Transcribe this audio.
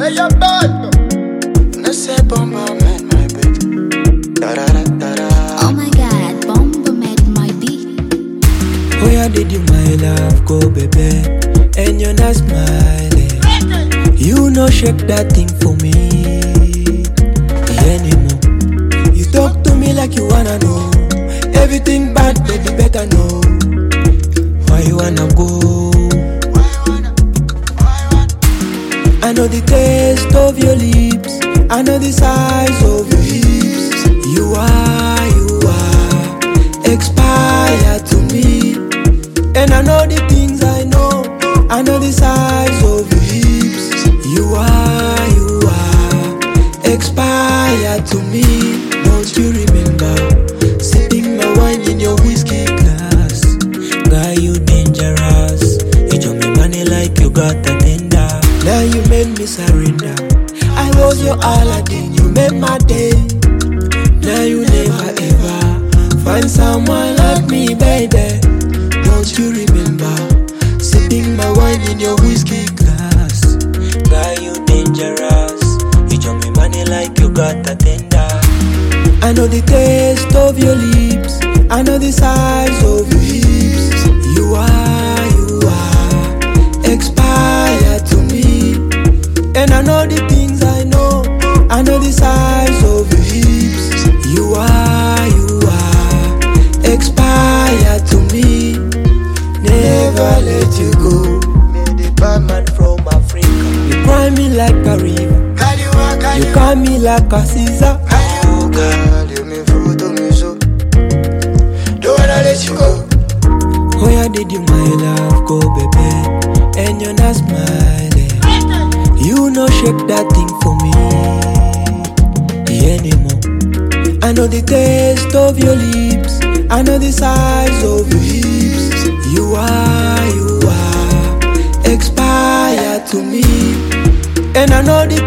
Hey, you're bad. No say Bomba made my beat. Oh my God, Bomba made my beat. Where did you, my love, go, baby? And you're not smiling. You no shake that thing for me anymore. You talk to me like you wanna know everything bad, baby, better know. Why you wanna go? I know the taste of your lips, I know the size of your hips. You are expired to me. And I know the things I know the size of your hips. You are expired to me. Don't you remember sipping my wine in your whiskey glass? Guy, you dangerous. You told me money like you got a tender. Now you made me surrender. I was your Aladdin, you made my day. Now you never ever find someone like me, baby. Don't you remember sipping my wine in your whiskey glass? Guy, you dangerous. You told me money like you got a tender. I know the taste of your lips, I know the size of your hips. You are expired to me. And I know the things I know the size of your hips. You are expired to me. Never let you go. The bad man from Africa. You cry me like a river. You call me like a Caesar. Girl, you me fruit to me so. Don't wanna let you go. Where did you, my love, go, baby? And you're not smiling. You no shake that thing for me anymore. I know the taste of your lips, I know the size of your hips. You are expired to me. And I know the